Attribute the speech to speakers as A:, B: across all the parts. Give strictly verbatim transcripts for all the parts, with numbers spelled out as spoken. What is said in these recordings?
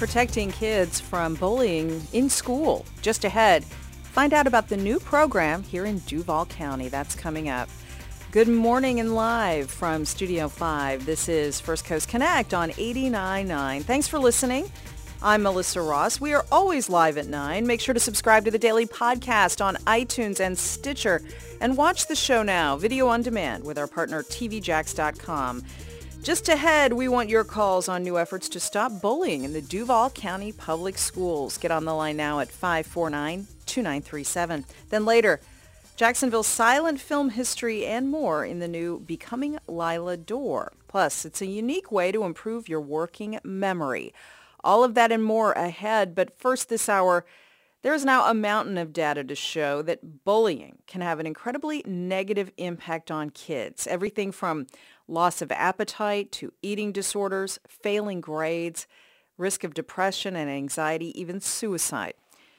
A: protecting kids from bullying in school. Just ahead, find out about the new program here in Duval County. That's coming up. Good morning and live from Studio five. This is First Coast Connect on eighty-nine point nine. Thanks for listening. I'm Melissa Ross. We are always live at nine. Make sure to subscribe to the daily podcast on iTunes and Stitcher. And watch the show now, video on demand, with our partner T V Jacks dot com. Just ahead, we want your calls on new efforts to stop bullying in the Duval County Public Schools. Get on the line now at five four nine, two nine three seven. Then later, Jacksonville's silent film history and more in the new Becoming Lila Dore. Plus, it's a unique way to improve your working memory. All of that and more ahead. But first this hour, there is now a mountain of data to show that bullying can have an incredibly negative impact on kids. Everything from loss of appetite to eating disorders, failing grades, risk of depression and anxiety, even suicide.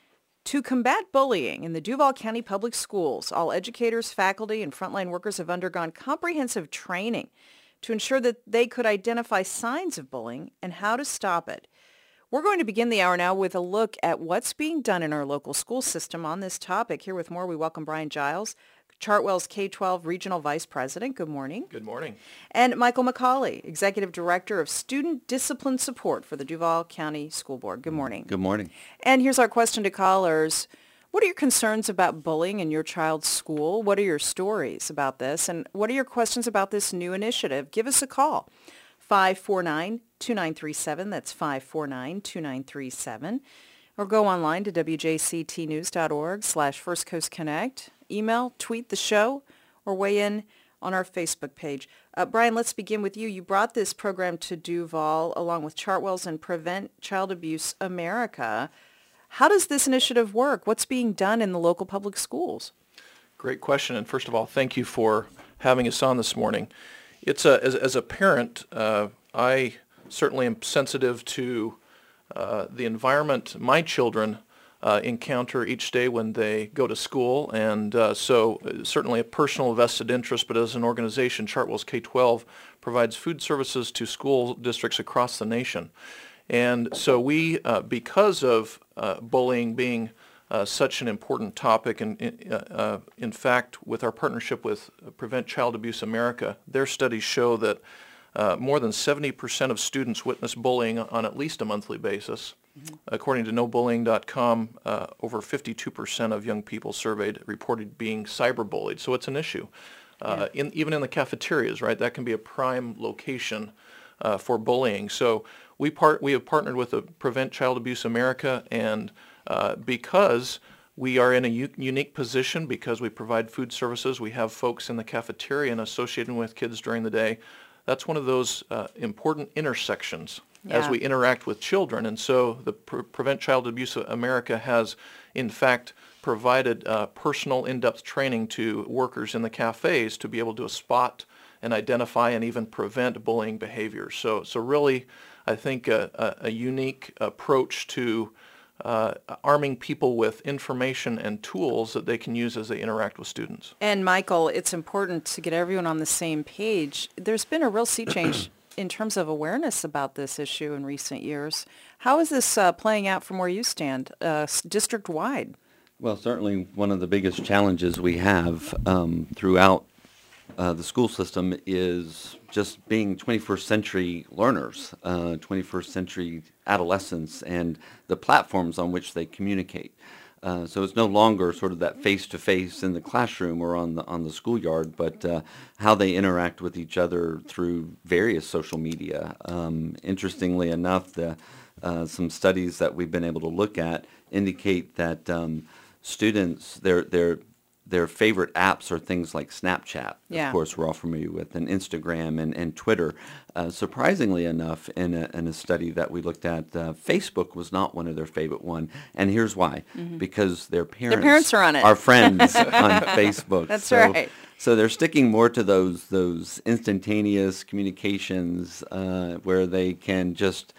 A: To combat bullying in the Duval County Public Schools, all educators, faculty, and frontline workers have undergone comprehensive training to ensure that they could identify signs of bullying and how to stop it. We're going to begin the hour now with a look at what's being done in our local school system on this topic. Here with more, we welcome Brian Giles, Chartwell's K twelve Regional Vice President. Good morning.
B: Good morning.
A: And Michael McCauley, Executive Director of Student Discipline Support for the Duval County School Board. Good morning.
C: Good morning.
A: And here's our question to callers. What are your concerns about bullying in your child's school? What are your stories about this? And what are your questions about this new initiative? Give us a call. five four nine, two nine three seven. That's five four nine, two nine three seven. Or go online to w j c t news dot org slash First Coast Connect. Email, tweet the show, or weigh in on our Facebook page. Uh, Brian, let's begin with you. You brought this program to Duval along with Chartwell's and Prevent Child Abuse America. How does this initiative work? What's being done in the local public schools?
B: Great question. And first of all, thank you for having us on this morning. It's a, as, as a parent, uh, I certainly am sensitive to uh, the environment my children uh, encounter each day when they go to school, and uh, so uh, certainly a personal vested interest, but as an organization, Chartwell's K twelve provides food services to school districts across the nation. And so we, uh, because of uh, bullying being Uh, such an important topic, and uh, uh, in fact, with our partnership with Prevent Child Abuse America, their studies show that uh, more than seventy percent of students witness bullying on at least a monthly basis. Mm-hmm. According to no bullying dot com, uh, over fifty-two percent of young people surveyed reported being cyberbullied, so it's an issue. Uh, yeah. in, even in the cafeterias, right? That can be a prime location uh, for bullying. So we part we have partnered with the Prevent Child Abuse America, and Uh, because we are in a u- unique position, because we provide food services, we have folks in the cafeteria and associated with kids during the day. That's one of those uh, important intersections
A: yeah.
B: as we interact with children. And so the Pre- Prevent Child Abuse America has, in fact, provided uh, personal in-depth training to workers in the cafes to be able to spot and identify and even prevent bullying behavior. So, so really, I think a, a, a unique approach to Uh, arming people with information and tools that they can use as they interact with students.
A: And Michael, it's important to get everyone on the same page. There's been a real sea change in terms of awareness about this issue in recent years. How is this uh, playing out from where you stand, uh, district-wide?
C: Well, certainly one of the biggest challenges we have um, throughout uh, the school system is just being twenty-first century learners, uh, twenty-first century adolescents, and the platforms on which they communicate. Uh, so it's no longer sort of that face-to-face in the classroom or on the on the schoolyard, but uh, how they interact with each other through various social media. Um, interestingly enough, the, uh, some studies that we've been able to look at indicate that um, students, their their Their favorite apps are things like Snapchat,
A: yeah.
C: of course, we're all familiar with, and Instagram and, and Twitter. Uh, surprisingly enough, in a, in a study that we looked at, uh, Facebook was not one of their favorite one. And here's why. Mm-hmm. Because their parents,
A: their parents are on it.
C: Are friends on Facebook.
A: That's
C: so,
A: right.
C: So they're sticking more to those, those instantaneous communications uh, where they can just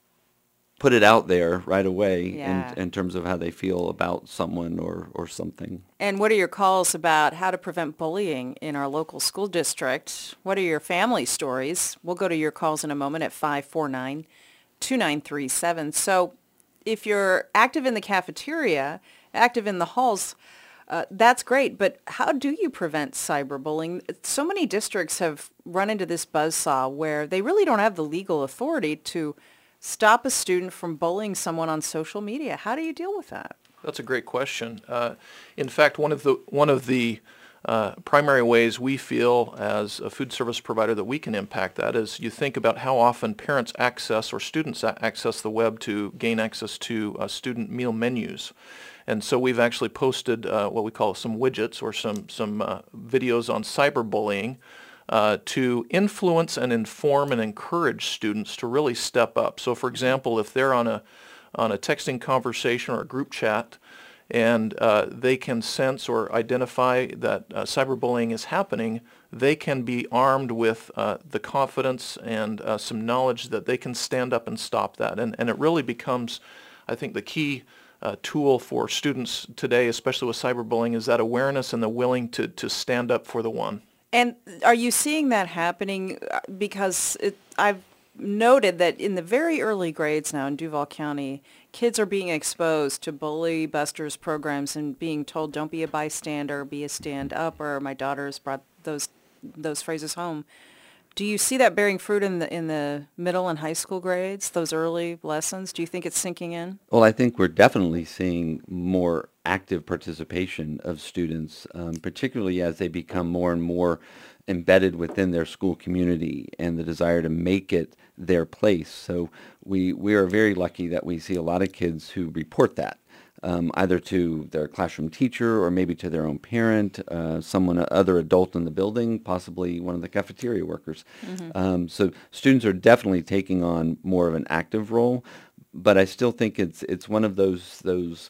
C: put it out there right away
A: yeah.
C: in, in terms of how they feel about someone or, or something.
A: And what are your calls about how to prevent bullying in our local school district? What are your family stories? We'll go to your calls in a moment at five four nine, two nine three seven. So if you're active in the cafeteria, active in the halls, uh, that's great. But how do you prevent cyberbullying? So many districts have run into this buzzsaw where they really don't have the legal authority to stop a student from bullying someone on social media. How do you deal with that?
B: That's a great question. Uh, in fact, one of the one of the uh, primary ways we feel as a food service provider that we can impact that is you think about how often parents access or students a- access the web to gain access to uh, student meal menus. And so we've actually posted uh, what we call some widgets or some, some uh, videos on cyberbullying uh, to influence and inform and encourage students to really step up. So for example, if they're on a on a texting conversation or a group chat, and uh, they can sense or identify that uh, cyberbullying is happening, they can be armed with uh, the confidence and uh, some knowledge that they can stand up and stop that. And, and it really becomes, I think, the key uh, tool for students today, especially with cyberbullying, is that awareness and the willing to, to stand up for the one.
A: And are you seeing that happening? Because it, I've noted that in the very early grades now in Duval County, kids are being exposed to Bully Busters programs and being told, don't be a bystander, be a stand-upper. My daughter's brought those those phrases home. Do you see that bearing fruit in the in the middle and high school grades, those early lessons? Do you think it's sinking in?
C: Well, I think we're definitely seeing more active participation of students, um, particularly as they become more and more embedded within their school community and the desire to make it their place. So we we are very lucky that we see a lot of kids who report that, um, either to their classroom teacher or maybe to their own parent, uh, someone, other adult in the building, possibly one of the cafeteria workers. Mm-hmm. Um, so students are definitely taking on more of an active role, but I still think it's it's one of those those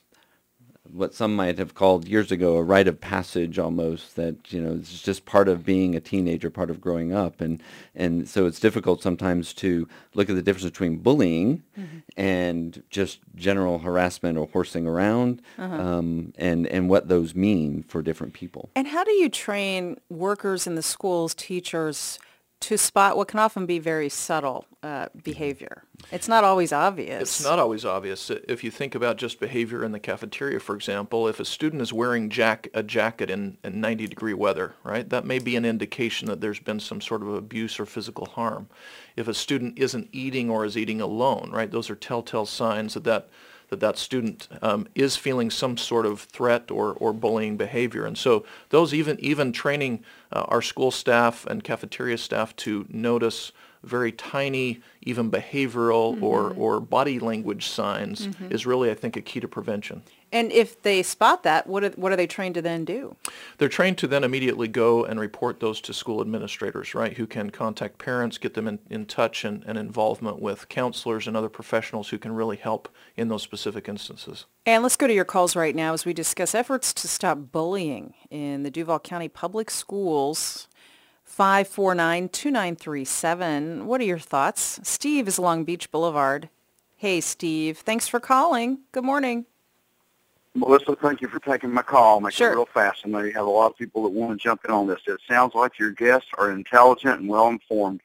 C: what some might have called years ago a rite of passage almost, that, you know, it's just part of being a teenager, part of growing up. And, and so it's difficult sometimes to look at the difference between bullying mm-hmm. and just general harassment or horsing around uh-huh. um, and, and what those mean for different people.
A: And how do you train workers in the schools, teachers, to spot what can often be very subtle uh, behavior? It's not always obvious.
B: It's not always obvious. If you think about just behavior in the cafeteria, for example, if a student is wearing jack- a jacket in, in ninety degree weather, right, that may be an indication that there's been some sort of abuse or physical harm. If a student isn't eating or is eating alone, right, those are telltale signs that that that that student um, is feeling some sort of threat or, or bullying behavior. And so those even even training uh, our school staff and cafeteria staff to notice very tiny, even behavioral mm-hmm. or, or body language signs mm-hmm. is really, I think, a key to prevention.
A: And if they spot that, what are, what are they trained to then do?
B: They're trained to then immediately go and report those to school administrators, right, who can contact parents, get them in, in touch and, and involvement with counselors and other professionals who can really help in those specific instances.
A: And let's go to your calls right now as we discuss efforts to stop bullying in the Duval County Public Schools. five four nine, two nine three seven. What are your thoughts? Steve is along Beach Boulevard. Hey, Steve. Thanks for calling. Good morning.
D: Melissa, thank you for taking my call. Make
A: sure.
D: it real fast. I know you have a lot of people that want to jump in on this. It sounds like your guests are intelligent and well-informed.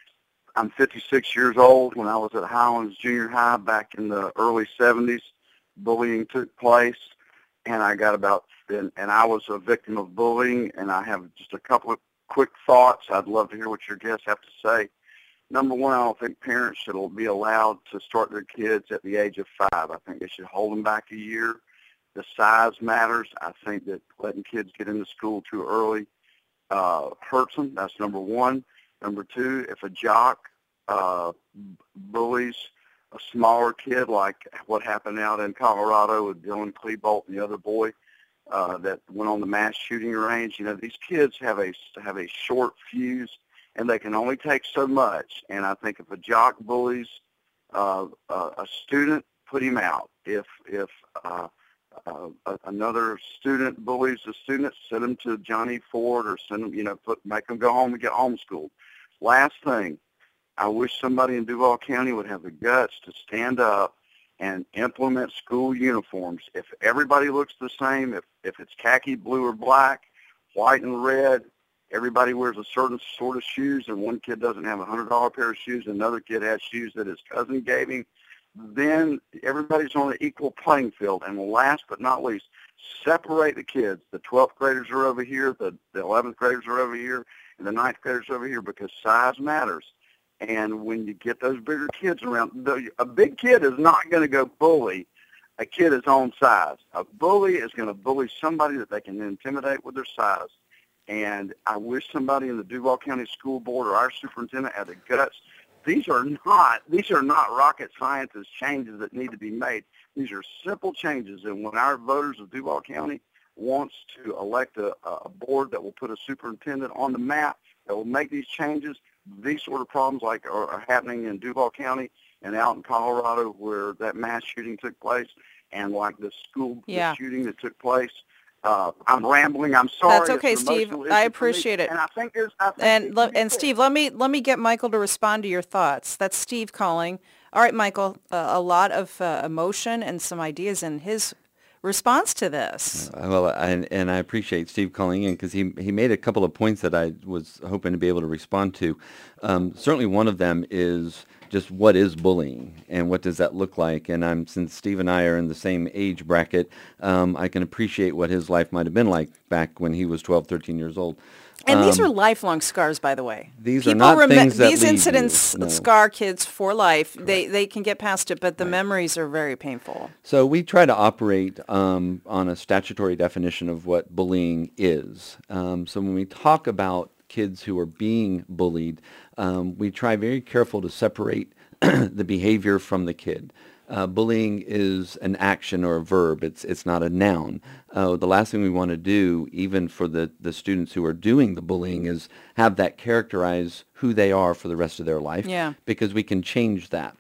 D: I'm fifty-six years old. When I was at Highlands Junior High back in the early seventies, bullying took place, and I got about, and, and I was a victim of bullying, and I have just a couple of quick thoughts. I'd love to hear what your guests have to say. Number one, I don't think parents should be allowed to start their kids at the age of five. I think they should hold them back a year. The size matters. I think that letting kids get into school too early uh, hurts them. That's number one. Number two, if a jock uh, bullies a smaller kid, like what happened out in Colorado with Dylan Klebold and the other boy uh, that went on the mass shooting range, you know, these kids have a have a short fuse, and they can only take so much. And I think if a jock bullies uh, uh, a student, put him out. If if uh, Uh, another student bullies a student, send them to Johnny Ford or send them, you know, put, make them go home and get homeschooled. Last thing, I wish somebody in Duval County would have the guts to stand up and implement school uniforms. If everybody looks the same, if, if it's khaki, blue, or black, white and red, everybody wears a certain sort of shoes, and one kid doesn't have a one hundred dollar pair of shoes, and another kid has shoes that his cousin gave him, then everybody's on an equal playing field. And last but not least, separate the kids. The twelfth graders are over here, the, the eleventh graders are over here, and the ninth graders are over here, because size matters. And when you get those bigger kids around, the, a big kid is not going to go bully a kid his own size. A bully is going to bully somebody that they can intimidate with their size. And I wish somebody in the Duval County School Board or our superintendent had the guts. These are not these are not rocket scientist changes that need to be made. These are simple changes. And when our voters of Duval County wants to elect a, a board that will put a superintendent on the map that will make these changes, these sort of problems like are, are happening in Duval County and out in Colorado where that mass shooting took place, and like the school
A: yeah.
D: the shooting that took place. Uh, I'm rambling. I'm sorry.
A: That's okay, Steve. I appreciate it.
D: And I think there's. I think
A: and le- and Steve, let me let me get Michael to respond to your thoughts. That's Steve calling. All right, Michael. Uh, a lot of uh, emotion and some ideas in his response to this.
C: Uh, well, I, and I appreciate Steve calling in because he he made a couple of points that I was hoping to be able to respond to. Um, certainly, one of them is just what is bullying and what does that look like? And I'm since Steve and I are in the same age bracket, um, I can appreciate what his life might have been like back when he was twelve, thirteen years old.
A: And
C: um,
A: these are lifelong scars, by the way.
C: These
A: People
C: are not
A: rem-
C: things that
A: These
C: leave
A: incidents
C: you, no.
A: scar kids for life. They they can get past it, but the right. memories are very painful.
C: So we try to operate um, on a statutory definition of what bullying is. Um, so when we talk about kids who are being bullied, um, we try very careful to separate the behavior from the kid. Uh, bullying is an action or a verb. It's it's not a noun. Uh, the last thing we want to do, even for the, the students who are doing the bullying, is have that characterize who they are for the rest of their life.
A: Yeah.
C: Because we can change that.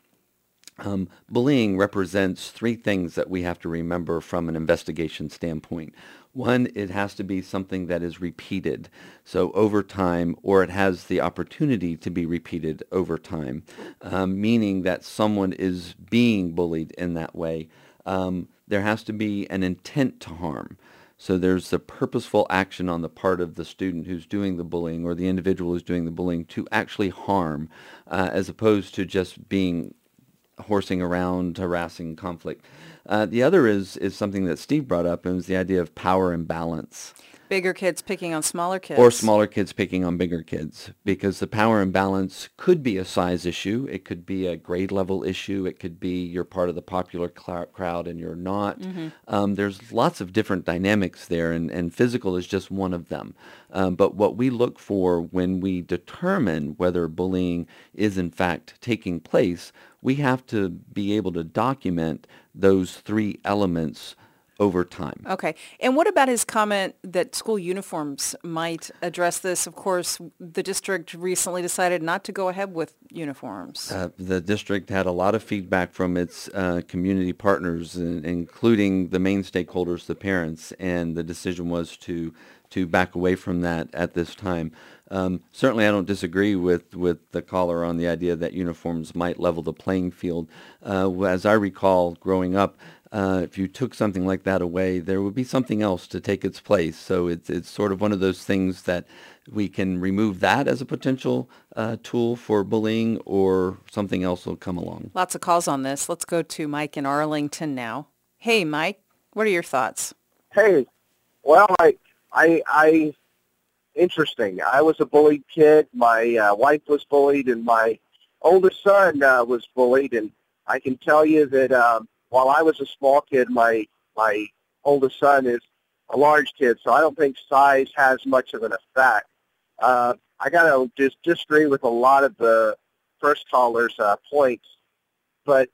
C: Um, bullying represents three things that we have to remember from an investigation standpoint. One, it has to be something that is repeated, so over time, or it has the opportunity to be repeated over time, um, meaning that someone is being bullied in that way. Um, there has to be an intent to harm. So there's a purposeful action on the part of the student who's doing the bullying or the individual who's doing the bullying to actually harm, uh, as opposed to just being horsing around, harassing, conflict. Uh, the other is is something that Steve brought up, and it was the idea of power imbalance.
A: Bigger kids picking on smaller kids.
C: Or smaller kids picking on bigger kids, because the power imbalance could be a size issue. It could be a grade level issue. It could be you're part of the popular cl- crowd and you're not. Mm-hmm. Um, there's lots of different dynamics there, and, and physical is just one of them. Um, but what we look for when we determine whether bullying is in fact taking place, we have to be able to document those three elements over time.
A: Okay. And what about his comment that school uniforms might address this? Of course, the district recently decided not to go ahead with uniforms.
C: Uh, the district had a lot of feedback from its uh, community partners, in, including the main stakeholders, the parents, and the decision was to to back away from that at this time. Um, certainly, I don't disagree with, with the caller on the idea that uniforms might level the playing field. Uh, as I recall growing up, uh, if you took something like that away, there would be something else to take its place. So it's it's sort of one of those things that we can remove that as a potential uh, tool for bullying, or something else will come along.
A: Lots of calls on this. Let's go to Mike in Arlington now. Hey, Mike, what are your thoughts?
E: Hey, well, I, I, I, interesting. I was a bullied kid. My uh, wife was bullied, and my oldest son uh, was bullied. And I can tell you that um, while I was a small kid, my my oldest son is a large kid, so I don't think size has much of an effect. Uh, I got to just disagree with a lot of the first caller's uh, points, but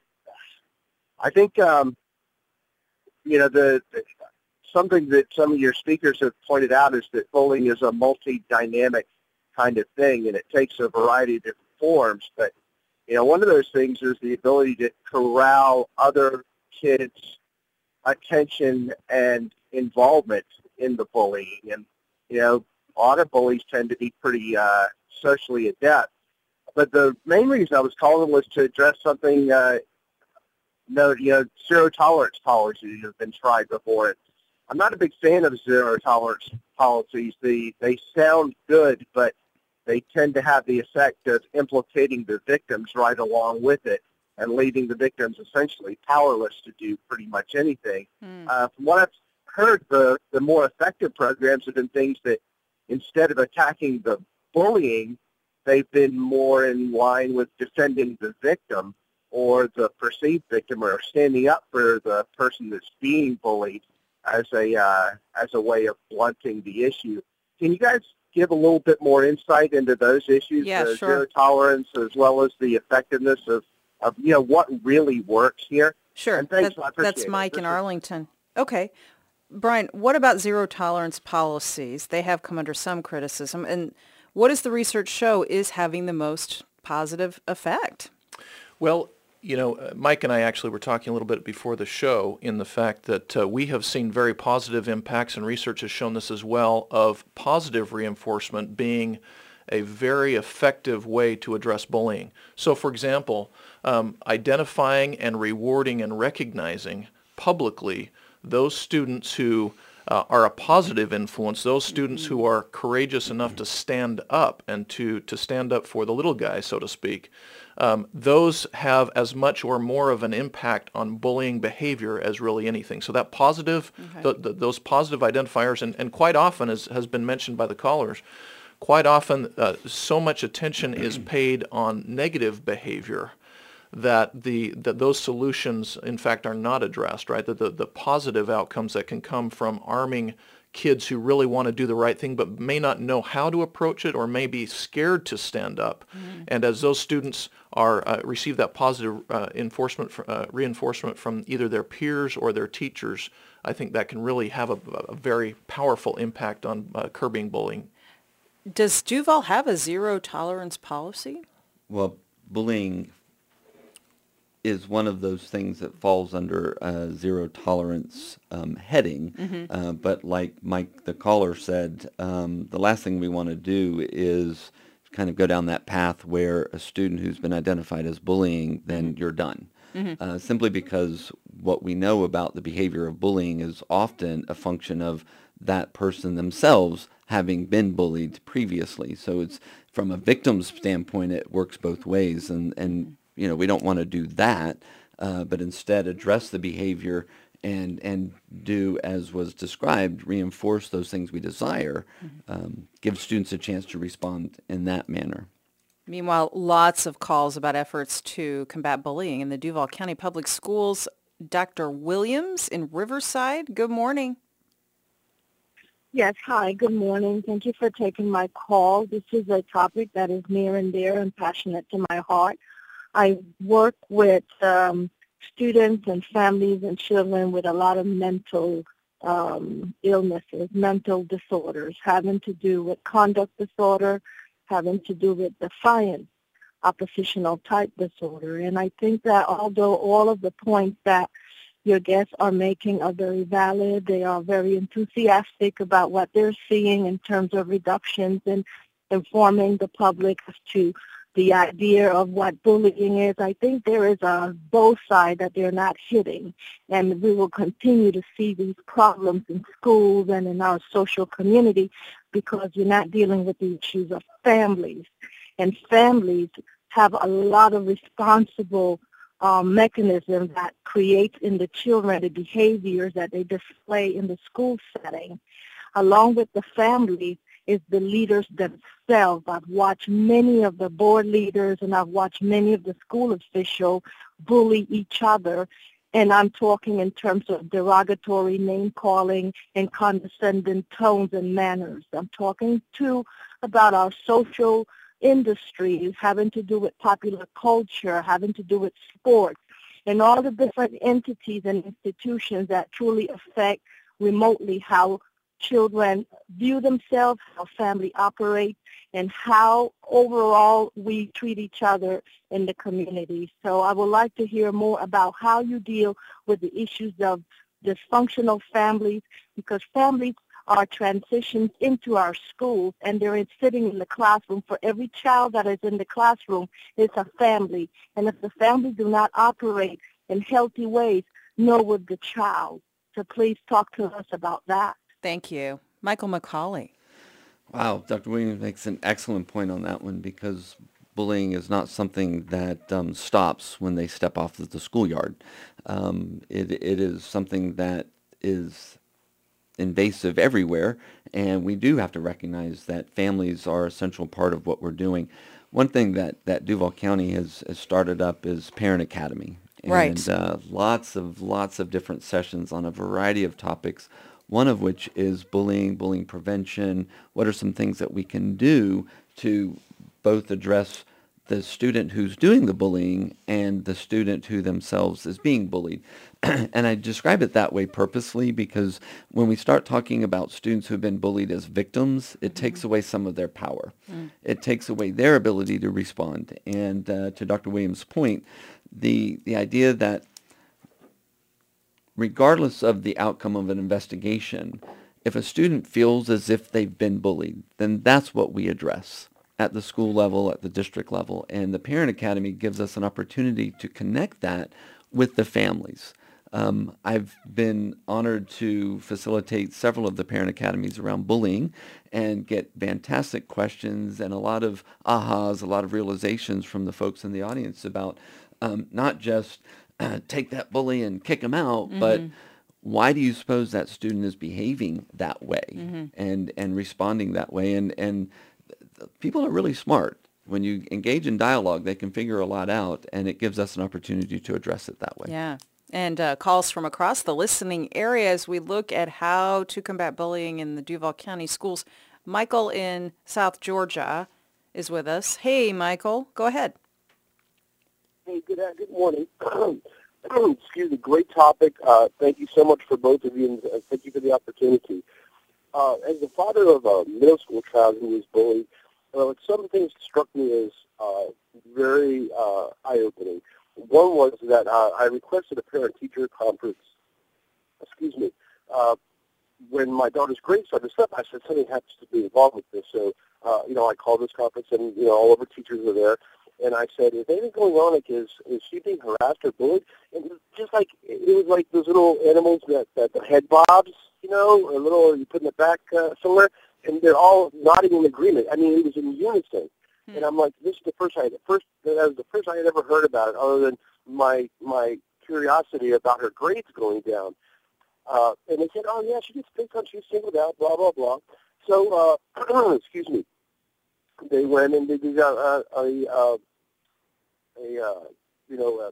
E: I think um, you know the, the something that some of your speakers have pointed out is that bullying is a multi-dynamic kind of thing, and it takes a variety of different forms. But, you know, one of those things is the ability to corral other kids' attention and involvement in the bullying. And, you know, a lot of bullies tend to be pretty uh, socially adept. But the main reason I was calling was to address something, uh, no, you know, zero-tolerance policies have been tried before. I'm not a big fan of zero-tolerance policies. The, they sound good, but they tend to have the effect of implicating the victims right along with it and leaving the victims essentially powerless to do pretty much anything. Mm. Uh, from what I've heard, the, the more effective programs have been things that instead of attacking the bullying, they've been more in line with defending the victim or the perceived victim, or standing up for the person that's being bullied as a uh, as a way of blunting the issue. Can you guys give a little bit more insight into those issues,
A: yeah,
E: the
A: sure.
E: zero tolerance, as well as the effectiveness of, of you know what really works here?
A: Sure,
E: and thanks,
A: that,
E: I appreciate
A: that's
E: it.
A: Mike
E: This
A: in
E: is-
A: Arlington. Okay, Brian, what about zero tolerance policies? They have come under some criticism, and what does the research show is having the most positive effect?
B: Well, you know, uh, Mike and I actually were talking a little bit before the show in the fact that uh, we have seen very positive impacts, and research has shown this as well, of positive reinforcement being a very effective way to address bullying. So, for example, um, identifying and rewarding and recognizing publicly those students who uh, are a positive influence, those students who are courageous enough to stand up and to, to stand up for the little guy, so to speak, um, those have as much or more of an impact on bullying behavior as really anything. So that positive,
A: Okay.
B: th- th- those positive identifiers, and, and quite often, as has been mentioned by the callers, quite often uh, so much attention is paid on negative behavior that the that those solutions, in fact, are not addressed, right? That the, the positive outcomes that can come from arming kids who really want to do the right thing but may not know how to approach it or may be scared to stand up. Mm-hmm. And as those students are uh, receive that positive uh, enforcement, uh, reinforcement from either their peers or their teachers, I think that can really have a, a very powerful impact on uh, curbing bullying.
A: Does Duval have a zero tolerance policy?
C: Well, bullying is one of those things that falls under a zero tolerance um, heading. Mm-hmm. Uh, but like Mike, the caller, said, um, the last thing we want to do is kind of go down that path where a student who's been identified as bullying, then mm-hmm. you're done. Mm-hmm. Uh, simply because what we know about the behavior of bullying is often a function of that person themselves having been bullied previously. So it's from a victim's standpoint, it works both ways. And, and you know, we don't want to do that, uh, but instead address the behavior and and do, as was described, reinforce those things we desire, mm-hmm. um, give students a chance to respond in that manner.
A: Meanwhile, lots of calls about efforts to combat bullying in the Duval County Public Schools. Doctor Williams in Riverside, good morning.
F: Yes, hi, good morning. Thank you for taking my call. This is a topic that is near and dear and passionate to my heart. I work with um, students and families and children with a lot of mental um, illnesses, mental disorders, having to do with conduct disorder, having to do with defiance, oppositional type disorder. And I think that although all of the points that your guests are making are very valid, they are very enthusiastic about what they're seeing in terms of reductions and informing the public as to the idea of what bullying is, I think there is a both side that they're not hitting. And we will continue to see these problems in schools and in our social community because you're not dealing with the issues of families. And families have a lot of responsible um, mechanisms that create in the children the behaviors that they display in the school setting. Along with the families is the leaders themselves. I've watched many of the board leaders and I've watched many of the school officials bully each other. And I'm talking in terms of derogatory name-calling and condescending tones and manners. I'm talking, too, about our social industries having to do with popular culture, having to do with sports, and all the different entities and institutions that truly affect remotely how children view themselves, how family operates, and how overall we treat each other in the community. So I would like to hear more about how you deal with the issues of dysfunctional families, because families are transitioned into our schools and they're sitting in the classroom. For every child that is in the classroom is a family. And if the family do not operate in healthy ways, nor would the child. So please talk to us about that.
A: Thank you. Michael McCauley.
C: Wow, Doctor Williams makes an excellent point on that one, because bullying is not something that um, stops when they step off of the schoolyard. Um, it, it is something that is invasive everywhere, and we do have to recognize that families are a central part of what we're doing. One thing that, that Duval County has, has started up is Parent Academy. And
A: Right.
C: uh, lots of lots of different sessions on a variety of topics, one of which is bullying, bullying prevention. What are some things that we can do to both address the student who's doing the bullying and the student who themselves is being bullied? And I describe it that way purposely because when we start talking about students who've been bullied as victims, it mm-hmm. takes away some of their power. Mm. It takes away their ability to respond. And uh, to Doctor Williams' point, the the idea that regardless of the outcome of an investigation, if a student feels as if they've been bullied, then that's what we address at the school level, at the district level. And the Parent Academy gives us an opportunity to connect that with the families. Um, I've been honored to facilitate several of the parent academies around bullying and get fantastic questions and a lot of ahas, a lot of realizations from the folks in the audience about um, not just uh, take that bully and kick him out, mm-hmm. but why do you suppose that student is behaving that way mm-hmm. and, and responding that way? And, and th- people are really smart. When you engage in dialogue, they can figure a lot out, and it gives us an opportunity to address it that way.
A: Yeah. And uh, calls from across the listening area as we look at how to combat bullying in the Duval County schools. Michael in South Georgia is with us. Hey, Michael, go ahead.
E: Hey, good uh, good morning. Excuse me, great topic. Uh, thank you so much for both of you, and uh, thank you for the opportunity. Uh, as the father of a middle school child who was bullied, uh, some things struck me as uh, very uh, eye-opening. One was that uh, I requested a parent-teacher conference, excuse me, uh, when my daughter's grade started to slip. I said something has to be involved with this. So, uh, you know, I called this conference, and, you know, all of our teachers were there. And I said, is anything going on? Like, is, is she being harassed or bullied? And it was just like, it was like those little animals that, that the head bobs, you know, a little, you put in the back uh, somewhere, and they're all nodding in agreement. I mean, it was in unison. Hmm. And I'm like, this is the first I, the first, that was the first I had ever heard about it, other than my my curiosity about her grades going down. Uh, and they said, oh, yeah, she gets picked on, she's singled out, blah, blah, blah. So, uh, excuse me, they went and they did a, a, a, a uh, you know,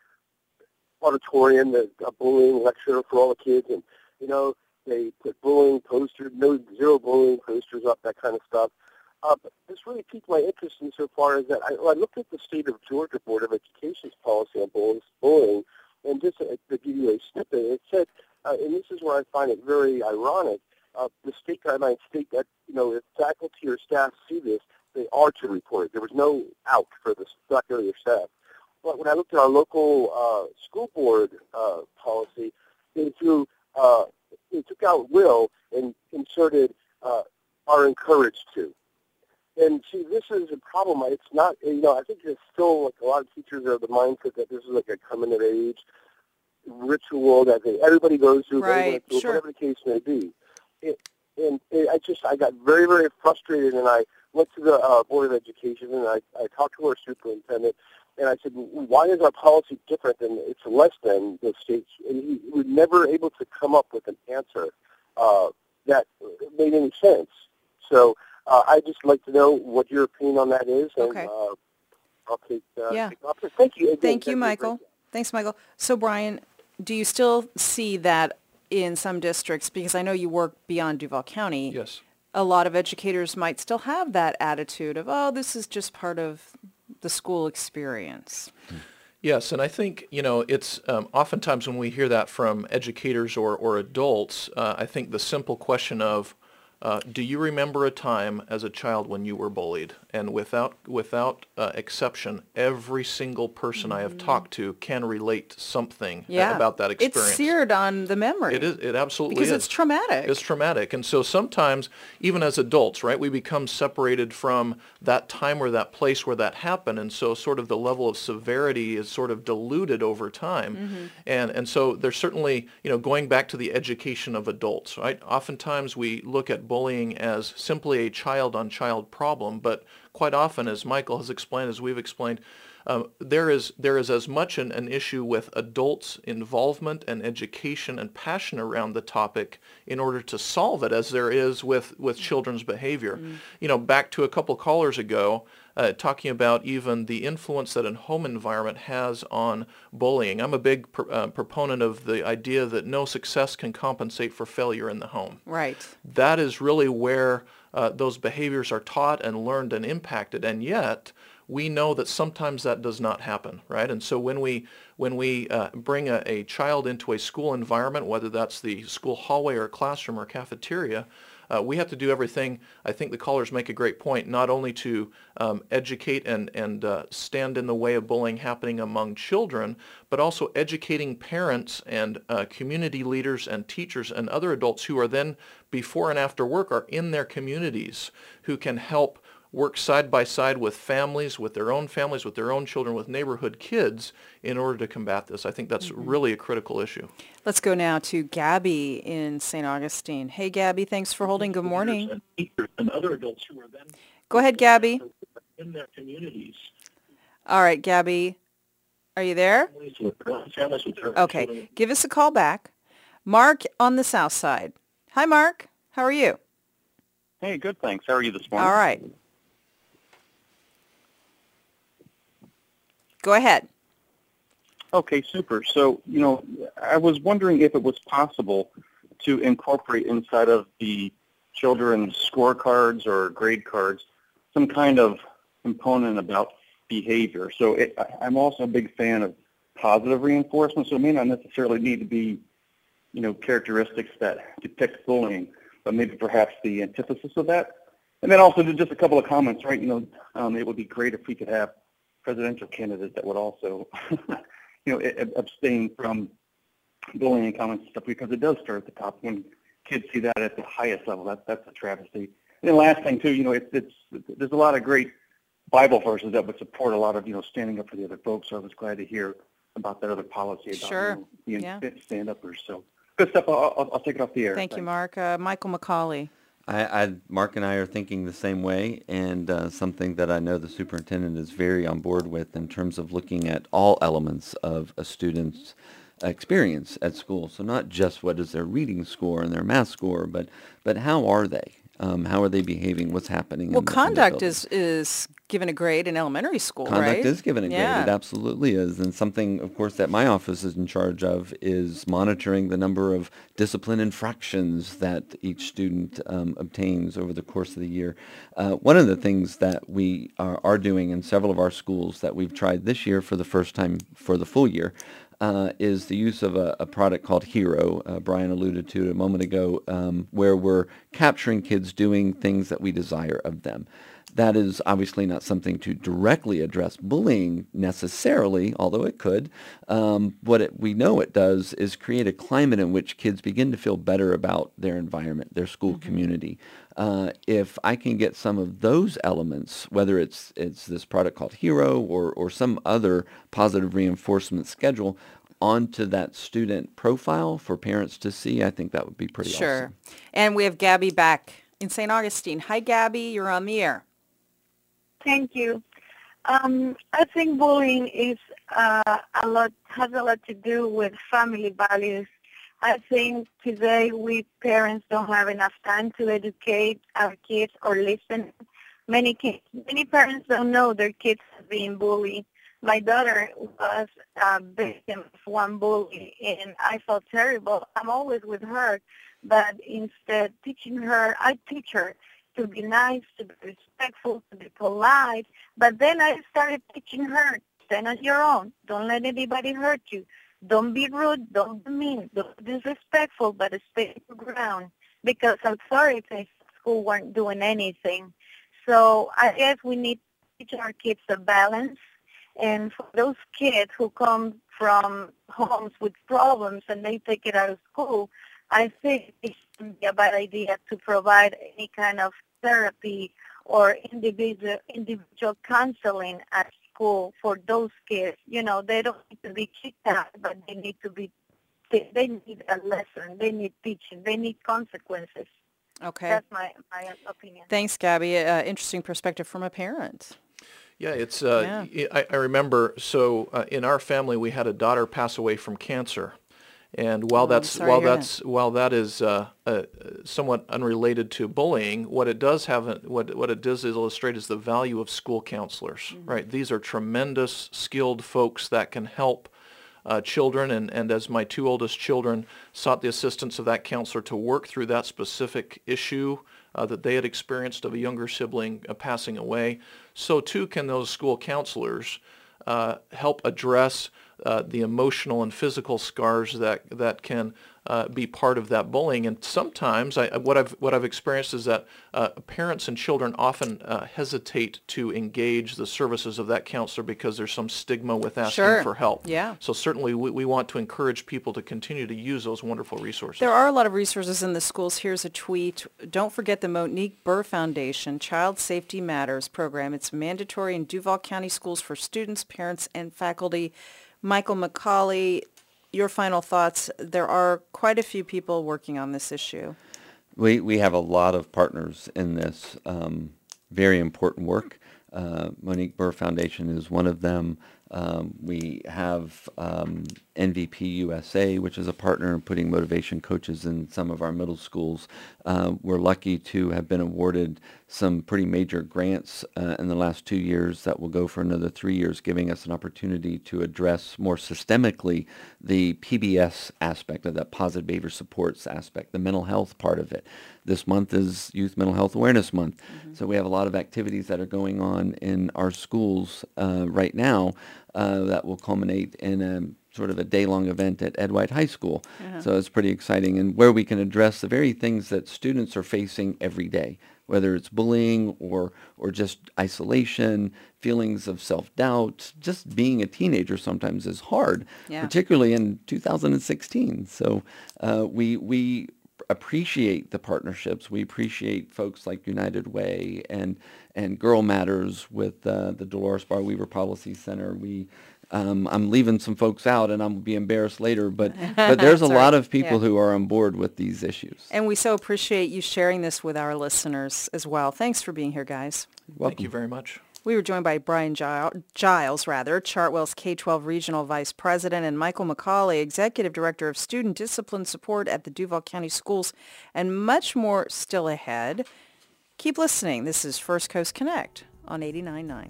E: a auditorium, a, a bullying lecture for all the kids, and, you know, they put bullying posters, no zero bullying posters up, that kind of stuff. Uh, but this really piqued my interest insofar as that I, I looked at the state of Georgia Board of Education's policy on bullying, and just to, to give you a snippet, it said, uh, and this is where I find it very ironic, uh, the state guidelines state that, you know, if faculty or staff see this, they are to report it. There was no out for the faculty or staff. But when I looked at our local uh, school board uh, policy, they threw, uh, they took out will and inserted uh, are encouraged to. And see, this is a problem. It's not, you know, I think there's still, like, a lot of teachers are of the mindset that this is like a coming of age ritual that they, everybody goes through,
A: right,
E: through
A: sure.
E: whatever the case may be. It, and it, I just, I got very, very frustrated, and I went to the uh, Board of Education, and I, I talked to our superintendent, and I said, why is our policy different than, it's less than the state's? And he was never able to come up with an answer uh, that made any sense. So, Uh, I'd just like to know what your opinion on that is, and
A: okay.
E: uh, I'll take uh,
A: yeah.
E: take off. Thank you. Again,
A: Thank you, Michael. Thanks, Michael. So, Brian, do you still see that in some districts, because I know you work beyond Duval County,
B: Yes.
A: a lot of educators might still have that attitude of, oh, this is just part of the school experience.
B: Yes, and I think, you know, it's um, oftentimes when we hear that from educators or, or adults, uh, I think the simple question of, Uh, do you remember a time as a child when you were bullied? And without without uh, exception, every single person mm-hmm. I have talked to can relate something
A: yeah.
B: about that experience.
A: It's seared on the memory.
B: It is. It absolutely
A: because
B: is.
A: Because it's traumatic.
B: It's traumatic. And so sometimes, even as adults, right, we become separated from that time or that place where that happened. And so sort of the level of severity is sort of diluted over time. Mm-hmm. And and so there's certainly, you know, going back to the education of adults, right? Oftentimes we look at bullying as simply a child-on-child problem, but quite often, as Michael has explained, as we've explained, uh, there is there is as much an, an issue with adults' involvement and education and passion around the topic in order to solve it as there is with, with children's behavior. Mm-hmm. You know, back to a couple callers ago, uh, talking about even the influence that a home environment has on bullying. I'm a big pr- uh, proponent of the idea that no success can compensate for failure in the home.
A: Right.
B: That is really where uh, those behaviors are taught and learned and impacted, and yet we know that sometimes that does not happen, right? And so when we when we uh, bring a, a child into a school environment, whether that's the school hallway or classroom or cafeteria, uh, we have to do everything. I think the callers make a great point, not only to um, educate and, and uh, stand in the way of bullying happening among children, but also educating parents and uh, community leaders and teachers and other adults who are then, before and after work, are in their communities, who can help work side by side with families, with their own families, with their own children, with neighborhood kids in order to combat this. I think that's mm-hmm. really a critical issue.
A: Let's go now to Gabby in Saint Augustine. Hey, Gabby, thanks for holding. Good morning.
G: And other adults who are then
A: go ahead, Gabby.
G: In their communities.
A: All right, Gabby, are you there? Okay, give us a call back. Mark on the south side. Hi, Mark. How are you?
H: Hey, good, thanks. How are you this morning?
A: All right. Go ahead.
H: Okay, super. So, you know, I was wondering if it was possible to incorporate inside of the children's scorecards or grade cards some kind of component about behavior. So it, I'm also a big fan of positive reinforcement, so it may not necessarily need to be, you know, characteristics that depict bullying, but maybe perhaps the antithesis of that. And then also just a couple of comments, right? You know, um, it would be great if we could have presidential candidates that would also, you know, abstain from bullying comments and stuff, because it does start at the top. When kids see that at the highest level, that, that's a travesty. And then last thing, too, you know, it's, it's there's a lot of great Bible verses that would support a lot of, you know, standing up for the other folks. So I was glad to hear about that other policy about
A: sure.
H: you know, being
A: yeah.
H: stand-uppers. So good stuff. I'll, I'll, I'll take it off the air.
A: Thank
H: Thanks.
A: you, Mark. Uh, Michael McCauley.
C: I, I, Mark and I are thinking the same way, and uh, something that I know the superintendent is very on board with in terms of looking at all elements of a student's experience at school. So not just what is their reading score and their math score, but but how are they? Um, how are they behaving? What's happening?
A: Well,
C: in the,
A: conduct
C: in the
A: is, is given a grade in elementary school,
C: conduct
A: right?
C: Conduct is given a grade.
A: Yeah.
C: It absolutely is. And something, of course, that my office is in charge of is monitoring the number of discipline infractions that each student um, obtains over the course of the year. Uh, one of the things that we are, are doing in several of our schools that we've tried this year for the first time for the full year Uh, is the use of a, a product called Hero, uh, Brian alluded to it a moment ago, um, where we're capturing kids doing things that we desire of them. That is obviously not something to directly address bullying necessarily, although it could. Um, what it, we know it does is create a climate in which kids begin to feel better about their environment, their school mm-hmm. community. Uh, if I can get some of those elements, whether it's it's this product called Hero or, or some other positive reinforcement schedule, onto that student profile for parents to see, I think that would be pretty
A: sure.
C: awesome.
A: Sure. And we have Gabby back in Saint Augustine. Hi, Gabby. You're on the air.
F: Thank you. Um, I think bullying is uh, a lot has a lot to do with family values. I think today we parents don't have enough time to educate our kids or listen. Many kids, many parents don't know their kids are being bullied. My daughter was a victim of one bully, and I felt terrible. I'm always with her, but instead teaching her, I teach her to be nice, to be respectful, to be polite. But then I started teaching her, stand on your own. Don't let anybody hurt you. Don't be rude. Don't be mean. Don't be disrespectful, but stay your ground. Because authority school weren't doing anything. So I guess we need to teach our kids a balance. And for those kids who come from homes with problems and they take it out of school, I think it would be a bad idea to provide any kind of therapy or individual individual counseling at school for those kids. You know, they don't need to be kicked out, but they need to be, they, they need a lesson. They need teaching. They need consequences.
A: Okay.
F: That's my, my opinion.
A: Thanks, Gabby. Uh, interesting perspective from a parent.
B: Yeah, it's. Uh,
A: Yeah.
B: I, I remember. So uh, in our family, we had a daughter pass away from cancer, and while
A: Oh, I'm
B: that's
A: sorry to
B: while
A: hear
B: that's while that is uh, uh, somewhat unrelated to bullying, what it does have what what it does is illustrate is the value of school counselors.
A: Mm-hmm.
B: Right, these are tremendous, skilled folks that can help uh, children, and and as my two oldest children sought the assistance of that counselor to work through that specific issue Uh, that they had experienced of a younger sibling uh, passing away, so too can those school counselors uh, help address uh, the emotional and physical scars that that can uh, be part of that bullying. And sometimes, I, what I've what I've experienced is that uh, parents and children often uh, hesitate to engage the services of that counselor because there's some stigma with asking
A: Sure.
B: for help.
A: Yeah.
B: So certainly, we, we want to encourage people to continue to use those wonderful resources.
A: There are a lot of resources in the schools. Here's a tweet. Don't forget the Monique Burr Foundation Child Safety Matters program. It's mandatory in Duval County schools for students, parents, and faculty. Michael McCauley, your final thoughts. There are quite a few people working on this issue.
C: We we have a lot of partners in this um, very important work. Uh, Monique Burr Foundation is one of them. Um, we have um, N V P U S A, which is a partner in putting motivation coaches in some of our middle schools. Uh, we're lucky to have been awarded some pretty major grants uh, in the last two years that will go for another three years, giving us an opportunity to address more systemically the P B S aspect of that, positive behavior supports aspect, the mental health part of it. This month is Youth Mental Health Awareness Month. Mm-hmm. So we have a lot of activities that are going on in our schools uh, right now uh, that will culminate in a sort of a day-long event at Ed White High School. Uh-huh. So it's pretty exciting, and where we can address the very things that students are facing every day, whether it's bullying or or just isolation, feelings of self-doubt. Just being a teenager sometimes is hard, yeah. particularly in two thousand sixteen. So uh, we we appreciate the partnerships. We appreciate folks like United Way and and Girl Matters with uh, the Dolores Bar Weaver Policy Center. We Um, I'm leaving some folks out, and I'll be embarrassed later, but, but there's a lot of people yeah. who are on board with these issues.
A: And we so appreciate you sharing this with our listeners as well. Thanks for being here, guys.
B: Thank you very much.
A: We were joined by Brian Giles, rather, Chartwell's K twelve Regional Vice President, and Michael McCauley, Executive Director of Student Discipline Support at the Duval County Schools, and much more still ahead. Keep listening. This is First Coast Connect on eighty-nine point nine.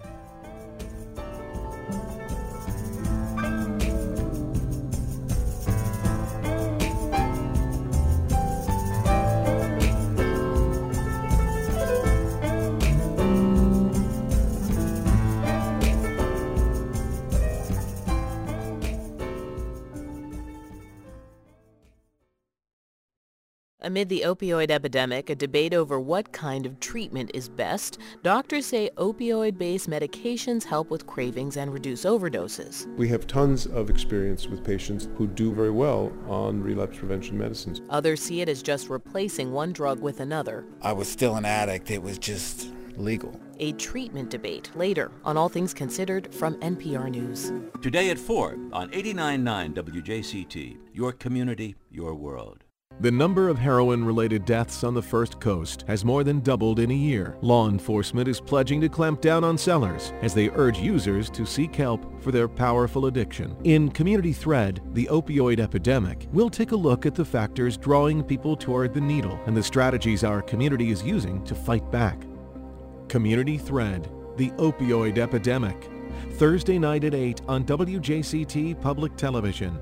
I: Amid the opioid epidemic, a debate over what kind of treatment is best, doctors say opioid-based medications help with cravings and reduce overdoses.
J: We have tons of experience with patients who do very well on relapse prevention medicines.
I: Others see it as just replacing one drug with another.
K: I was still an addict. It was just legal.
I: A treatment debate later on All Things Considered from N P R News.
L: Today at four on eighty-nine point nine W J C T, your community, your world.
M: The number of heroin-related deaths on the First Coast has more than doubled in a year. Law enforcement is pledging to clamp down on sellers as they urge users to seek help for their powerful addiction. In Community Thread, The Opioid Epidemic, we'll take a look at the factors drawing people toward the needle and the strategies our community is using to fight back. Community Thread, The Opioid Epidemic, Thursday night at eight on W J C T Public Television.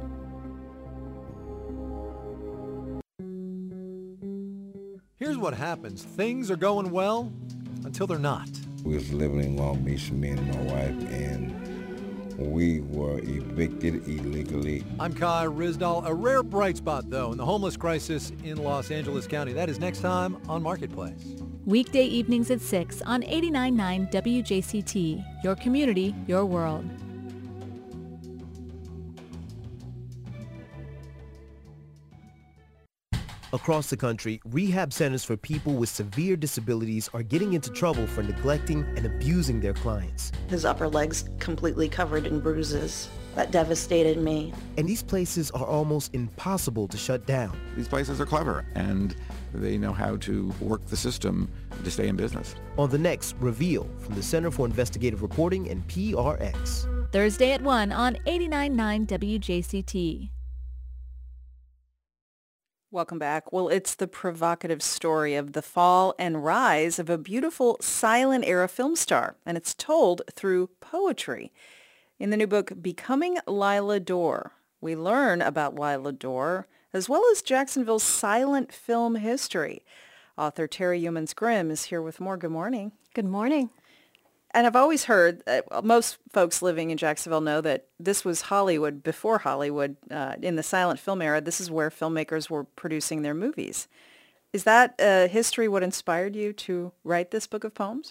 N: Here's what happens. Things are going well until they're not.
O: We was living in Long Beach, me and my wife, and We were evicted illegally.
N: I'm Kai Rizdal. A rare bright spot, though, in the homeless crisis in Los Angeles County. That is next time on Marketplace.
P: Weekday evenings at six on eighty-nine point nine W J C T. Your community, your world.
Q: Across the country, rehab centers for people with severe disabilities are getting into trouble for neglecting and abusing their clients.
R: His upper leg's completely covered in bruises. That devastated me.
Q: And these places are almost impossible to shut down.
S: These places are clever, and they know how to work the system to stay in business.
Q: On the next Reveal from the Center for Investigative Reporting and P R X.
P: Thursday at one on eighty-nine point nine W J C T.
A: Welcome back. Well, it's the provocative story of the fall and rise of a beautiful silent era film star, and it's told through poetry. In the new book, Becoming Lila Dore, we learn about Lila Dore as well as Jacksonville's silent film history. Author Terry Youmans Grimm is here with more. Good morning.
T: Good morning.
A: And I've always heard, uh, most folks living in Jacksonville know that this was Hollywood before Hollywood. Uh, in the silent film era, this is where filmmakers were producing their movies. Is that uh, history what inspired you to write this book of poems?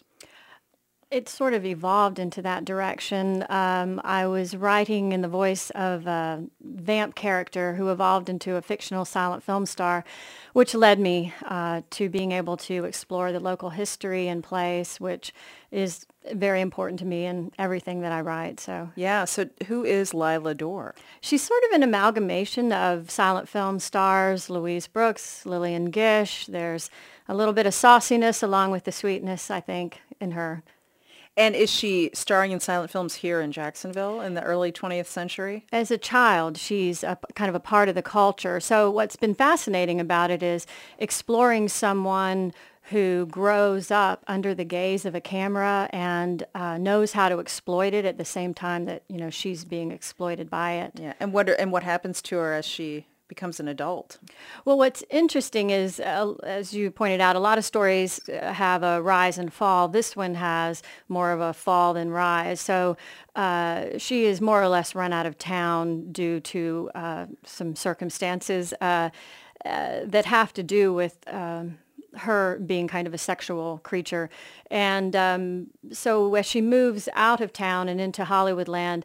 T: It sort of evolved into that direction. Um, I was writing in the voice of a vamp character who evolved into a fictional silent film star, which led me uh, to being able to explore the local history and place, which is very important to me in everything that I write. So
A: yeah. So who is Lila Dore?
T: She's sort of an amalgamation of silent film stars, Louise Brooks, Lillian Gish. There's a little bit of sauciness along with the sweetness, I think, in her.
A: And is she starring in silent films here in Jacksonville in the early twentieth century?
T: As a child, she's a, kind of a part of the culture. So what's been fascinating about it is exploring someone who grows up under the gaze of a camera and uh, knows how to exploit it at the same time that, you know, she's being exploited by it.
A: Yeah. And what and what happens to her as she becomes an adult?
T: Well, what's interesting is, uh, as you pointed out, a lot of stories have a rise and fall. This one has more of a fall than rise. So uh, she is more or less run out of town due to uh, some circumstances uh, uh, that have to do with um, her being kind of a sexual creature. And um, so as she moves out of town and into Hollywood land,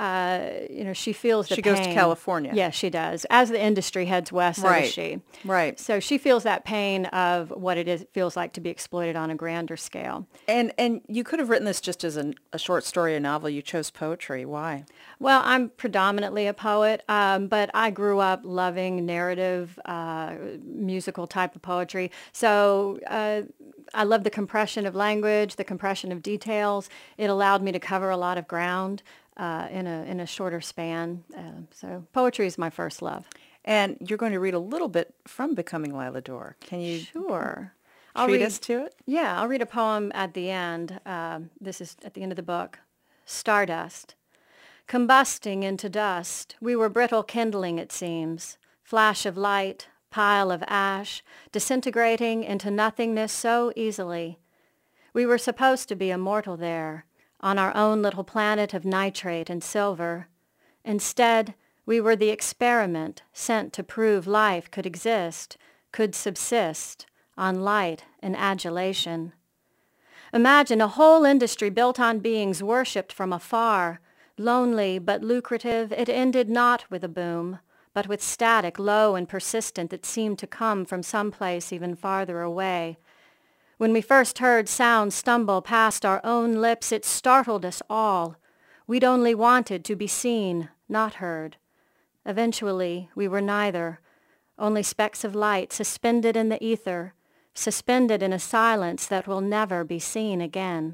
T: uh, you know, she feels the
A: She
T: pain.
A: goes to California.
T: Yes, she does. As the industry heads west, so
A: Right.
T: does she.
A: Right.
T: So she feels that pain of what it is feels like to be exploited on a grander scale.
A: And and you could have written this just as an, a short story, a novel. You chose poetry. Why?
T: Well, I'm predominantly a poet, um, but I grew up loving narrative, uh, musical type of poetry. So uh, I love the compression of language, the compression of details. It allowed me to cover a lot of ground uh, in a in a shorter span. Uh, so poetry is my first love.
A: And you're going to read a little bit from Becoming Lila Dore. Can you
T: Sure.
A: treat
T: I'll read,
A: us to it?
T: Yeah, I'll read a poem at the end. Um, this is at the end of the book. Stardust. Combusting into dust, we were brittle kindling, it seems. Flash of light, pile of ash, disintegrating into nothingness so easily. We were supposed to be immortal there, on our own little planet of nitrate and silver. Instead, we were the experiment sent to prove life could exist, could subsist, on light and adulation. Imagine a whole industry built on beings worshipped from afar. Lonely but lucrative, it ended not with a boom, but with static, low and persistent that seemed to come from some place even farther away. When we first heard sound stumble past our own lips, it startled us all. We'd only wanted to be seen, not heard. Eventually, we were neither, only specks of light suspended in the ether, suspended in a silence that will never be seen again.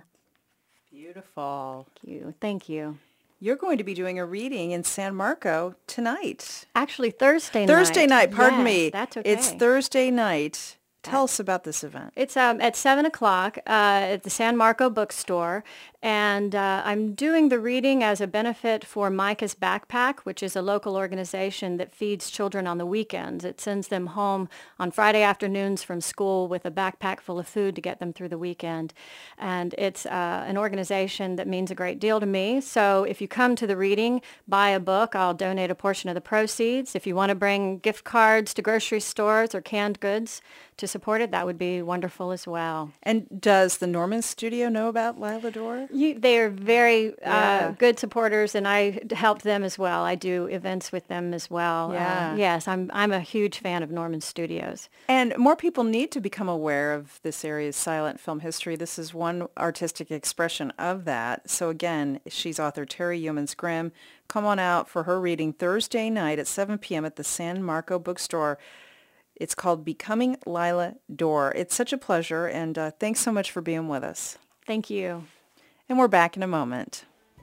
A: Beautiful.
T: Thank you. Thank you.
A: You're going to be doing a reading in San Marco tonight.
T: Actually, Thursday night.
A: Thursday night, pardon
T: Yes,
A: me.
T: that's okay.
A: It's Thursday night. Tell us about this event.
T: It's um, at seven o'clock uh, at the San Marco Bookstore, and uh, I'm doing the reading as a benefit for Micah's Backpack, which is a local organization that feeds children on the weekends. It sends them home on Friday afternoons from school with a backpack full of food to get them through the weekend. And it's uh, an organization that means a great deal to me. So if you come to the reading, buy a book, I'll donate a portion of the proceeds. If you want to bring gift cards to grocery stores or canned goods to support it, that would be wonderful as well.
A: And does the Norman Studio know about Lila Dore?
T: You, they are very
A: Yeah.
T: uh, good supporters, and I help them as well. I do events with them as well.
A: Yeah.
T: Uh, yes, I'm I'm a huge fan of Norman Studios.
A: And more people need to become aware of this area's silent film history. This is one artistic expression of that. So again, she's author Terry Youmans Grimm. Come on out for her reading Thursday night at seven p.m. at the San Marco Bookstore. It's called Becoming Lila Dore. It's such a pleasure, and uh, thanks so much for being with us.
T: Thank you.
A: And we're back in a moment.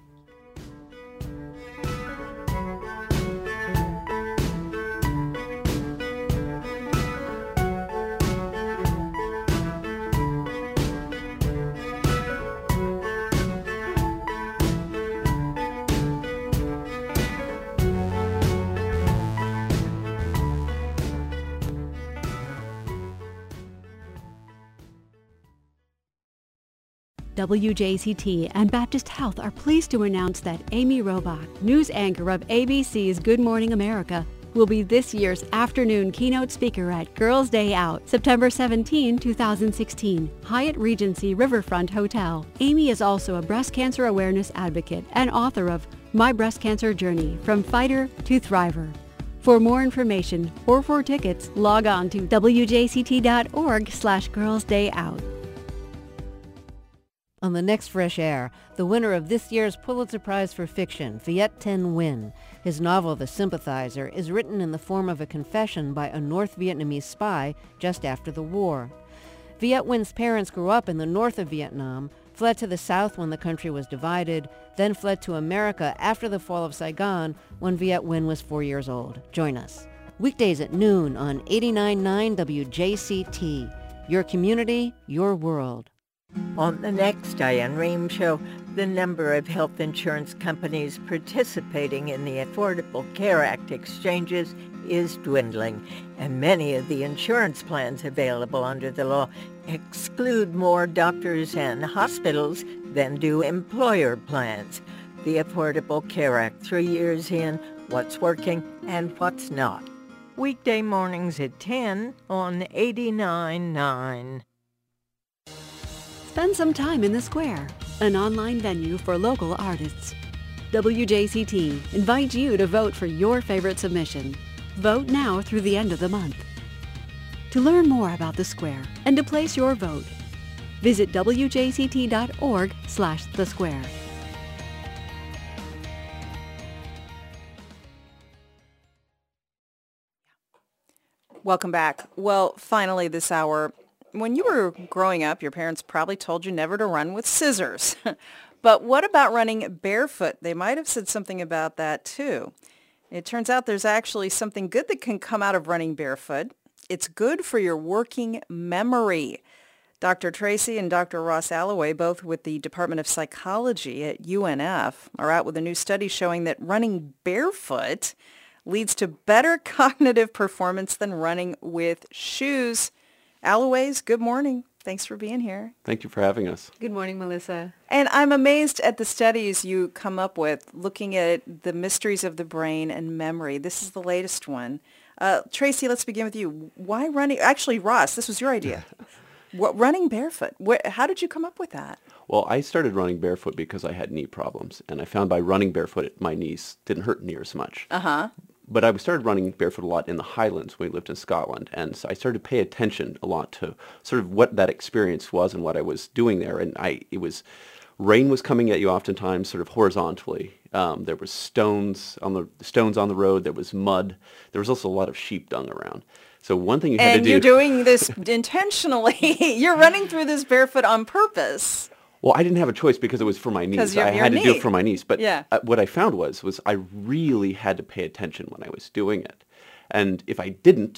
U: W J C T and Baptist Health are pleased to announce that Amy Robach, news anchor of A B C's Good Morning America, will be this year's afternoon keynote speaker at Girls' Day Out, September seventeenth, two thousand sixteen, Hyatt Regency Riverfront Hotel. Amy is also a breast cancer awareness advocate and author of My Breast Cancer Journey, From Fighter to Thriver. For more information or for tickets, log on to W J C T dot org slash Girls' Day Out.
V: On the next Fresh Air, the winner of this year's Pulitzer Prize for Fiction, Viet Thanh Nguyen. His novel, The Sympathizer, is written in the form of a confession by a North Vietnamese spy just after the war. Viet Nguyen's parents grew up in the north of Vietnam, fled to the south when the country was divided, then fled to America after the fall of Saigon when Viet Nguyen was four years old. Join us. Weekdays at noon on eighty-nine point nine W J C T. Your community, your world.
W: On the next Diane Rehm Show, the number of health insurance companies participating in the Affordable Care Act exchanges is dwindling, and many of the insurance plans available under the law exclude more doctors and hospitals than do employer plans. The Affordable Care Act, three years in, what's working and what's not. Weekday mornings at ten on eighty-nine point nine.
U: Spend some time in the Square, an online venue for local artists. W J C T invites you to vote for your favorite submission. Vote now through the end of the month. To learn more about the Square and to place your vote, visit W J C T dot org slash the Square.
A: Welcome back. Well, finally this hour, when you were growing up, your parents probably told you never to run with scissors. But what about running barefoot? They might have said something about that too. It turns out there's actually something good that can come out of running barefoot. It's good for your working memory. Doctor Tracy and Doctor Ross Alloway, both with the Department of Psychology at U N F, are out with a new study showing that running barefoot leads to better cognitive performance than running with shoes. Alloways, good morning. Thanks for being here.
X: Thank you for having us.
Y: Good morning, Melissa.
A: And I'm amazed at the studies you come up with looking at the mysteries of the brain and memory. This is the latest one. Uh, Tracy, let's begin with you. Why running? Actually, Ross, this was your idea. What, running barefoot. What, how did you come up with that?
X: Well, I started running barefoot because I had knee problems, and I found by running barefoot, my knees didn't hurt near as much.
A: Uh-huh.
X: But I started running barefoot a lot in the Highlands when we lived in Scotland, and so I started to pay attention a lot to sort of what that experience was and what I was doing there. And I, it was, rain was coming at you oftentimes sort of horizontally. Um, there was stones on the stones on the road. There was mud. There was also a lot of sheep dung around. So one thing you had
A: and
X: to do.
A: And you're doing this intentionally. You're running through this barefoot on purpose.
X: Well, I didn't have a choice because it was for my knees. I had to
A: knee.
X: do it for my knees. But
A: yeah.
X: uh, what I found was, was I really had to pay attention when I was doing it. And if I didn't,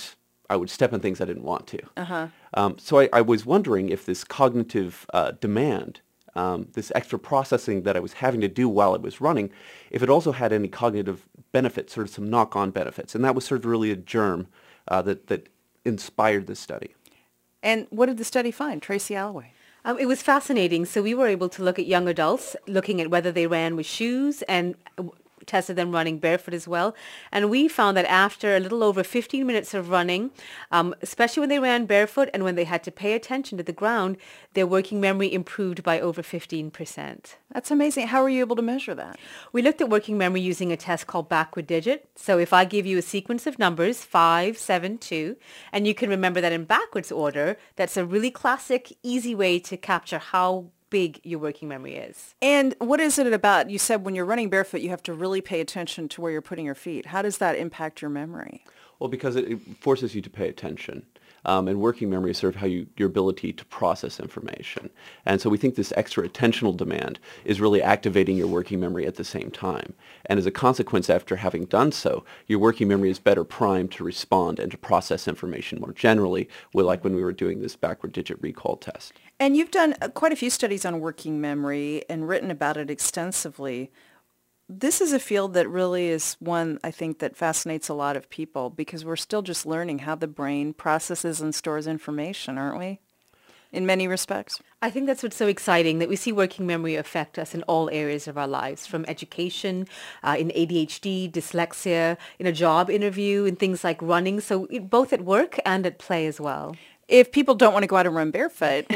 X: I would step in things I didn't want to.
A: Uh-huh.
X: Um, so I, I was wondering if this cognitive uh, demand, um, this extra processing that I was having to do while it was running, if it also had any cognitive benefits, sort of some knock-on benefits. And that was sort of really a germ uh, that, that inspired this study.
A: And what did the study find, Tracy Alloway?
D: Um, it was fascinating. So we were able to look at young adults, looking at whether they ran with shoes and tested them running barefoot as well. And we found that after a little over fifteen minutes of running, um, especially when they ran barefoot and when they had to pay attention to the ground, their working memory improved by over fifteen percent.
A: That's amazing. How were you able to measure that?
D: We looked at working memory using a test called backward digit. So if I give you a sequence of numbers, five, seven, two, and you can remember that in backwards order, that's a really classic, easy way to capture how big your working memory is.
A: And what is it about? You said when you're running barefoot, you have to really pay attention to where you're putting your feet. How does that impact your memory?
X: Well, because it, it forces you to pay attention. Um, and working memory is sort of how you, your ability to process information. And so we think this extra attentional demand is really activating your working memory at the same time. And as a consequence, after having done so, your working memory is better primed to respond and to process information more generally, like when we were doing this backward digit recall test.
A: And you've done quite a few studies on working memory and written about it extensively. This is a field that really is one, I think, that fascinates a lot of people because we're still just learning how the brain processes and stores information, aren't we? In many respects.
D: I think that's what's so exciting, that we see working memory affect us in all areas of our lives, from education, uh, in A D H D, dyslexia, in a job interview, in things like running, so both at work and at play as well.
A: If people don't want to go out and run barefoot,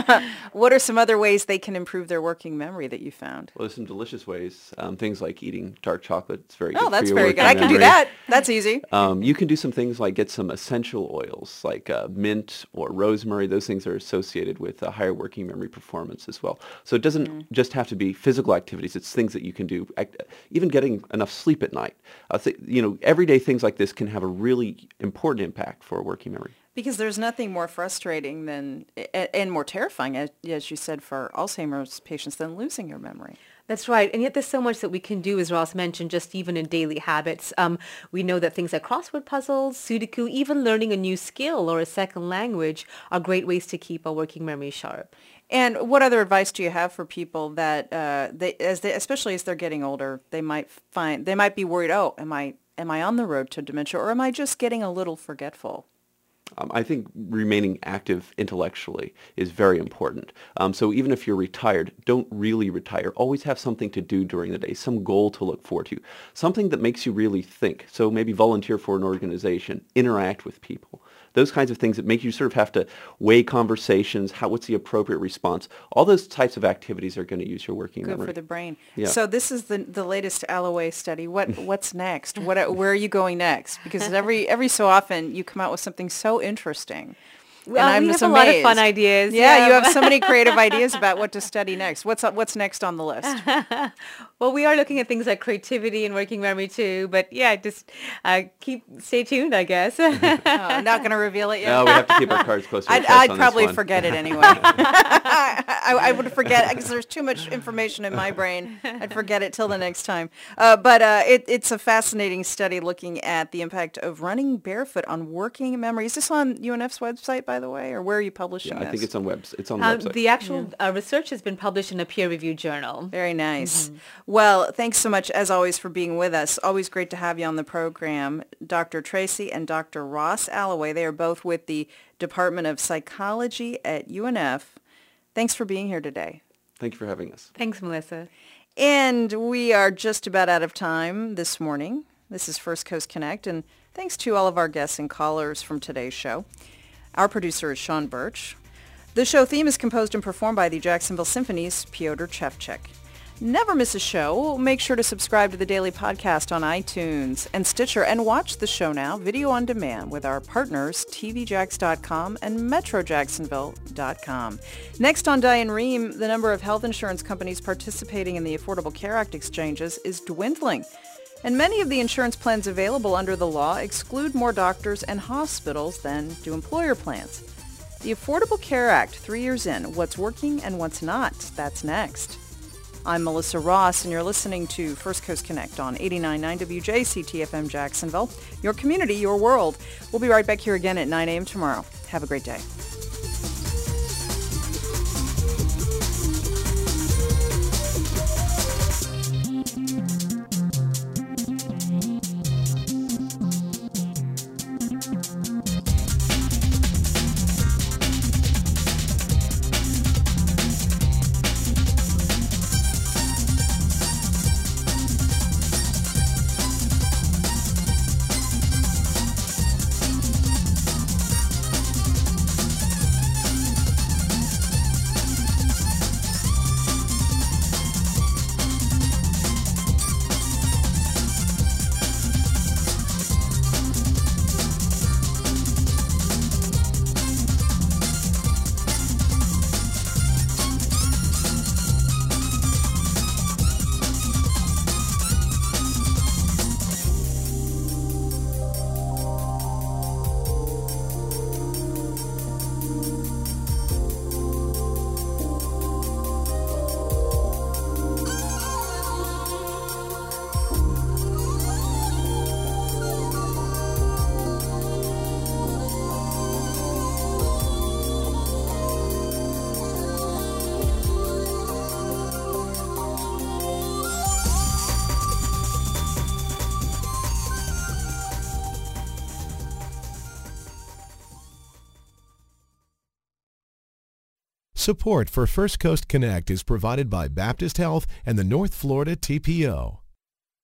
A: what are some other ways they can improve their working memory that you found?
X: Well, there's some delicious ways. Um, things like eating dark chocolate. It's very
A: oh,
X: good
A: that's
X: for your
A: very
X: working
A: good. I can
X: memory.
A: do that. That's easy.
X: Um, you can do some things like get some essential oils like uh, mint or rosemary. Those things are associated with uh, higher working memory performance as well. So it doesn't mm. just have to be physical activities. It's things that you can do. Even getting enough sleep at night. Uh, th- you know, everyday things like this can have a really important impact for working memory.
A: Because there's nothing more frustrating than, and more terrifying, as you said, for Alzheimer's patients than losing your memory.
D: That's right. And yet there's so much that we can do, as Ross mentioned, just even in daily habits. Um, we know that things like crossword puzzles, Sudoku, even learning a new skill or a second language are great ways to keep our working memory sharp.
A: And what other advice do you have for people that, uh, they, as they, especially as they're getting older, they might find, they might be worried, oh, am I, am I on the road to dementia, or am I just getting a little forgetful?
X: Um, I think remaining active intellectually is very important. Um, so even if you're retired, don't really retire. Always have something to do during the day, some goal to look forward to, something that makes you really think. So maybe volunteer for an organization, interact with people. Those kinds of things that make you sort of have to weigh conversations, how, what's the appropriate response. All those types of activities are going to use your working
A: Good
X: memory.
A: for the brain.
X: Yeah.
A: So this is the the latest Alloway study. What What's next? What Where are you going next? Because every every so often you come out with something so interesting.
D: Well,
A: and I'm
D: we
A: just
D: have
A: amazed.
D: a lot of fun ideas.
A: Yeah,
D: yeah.
A: you have so many creative ideas about what to study next. What's up, What's next on the list?
D: Well, we are looking at things like creativity and working memory too. But yeah, just uh, keep stay tuned, I guess.
A: Oh, I'm not going to reveal it yet.
X: No, we have to keep our cards close to our
A: I'd,
X: chest
A: I'd
X: on
A: probably
X: this one.
A: forget it anyway. I, I would forget because there's too much information in my brain. I'd forget it till the next time. Uh, but uh, it, it's a fascinating study looking at the impact of running barefoot on working memory. Is this on U N F's website, by the way, or where are you publishing
X: Yeah,
A: this?
X: I think it's on webs. It's on the
D: Um,
X: website.
D: the actual uh, research has been published in a peer-reviewed journal.
A: Very nice.
D: Mm-hmm.
A: Well, thanks so much, as always, for being with us. Always great to have you on the program. Doctor Tracy and Doctor Ross Alloway, they are both with the Department of Psychology at U N F. Thanks for being here today.
X: Thank you for having us.
D: Thanks, Melissa.
A: And we are just about out of time this morning. This is First Coast Connect, and thanks to all of our guests and callers from today's show. Our producer is Sean Birch. The show theme is composed and performed by the Jacksonville Symphony's Piotr Chevchik. Never miss a show. Make sure to subscribe to the daily podcast on iTunes and Stitcher, and watch the show now, video on demand, with our partners, T V Jax dot com and Metro Jacksonville dot com. Next on Diane Rehm, the number of health insurance companies participating in the Affordable Care Act exchanges is dwindling. And many of the insurance plans available under the law exclude more doctors and hospitals than do employer plans. The Affordable Care Act, three years in, what's working and what's not. That's next I'm Melissa Ross, and you're listening to First Coast Connect on eighty-nine point nine W J C T F M Jacksonville. Your community, your world. We'll be right back here again at nine a.m. tomorrow. Have a great day.
M: Support for First Coast Connect is provided by Baptist Health and the North Florida T P O.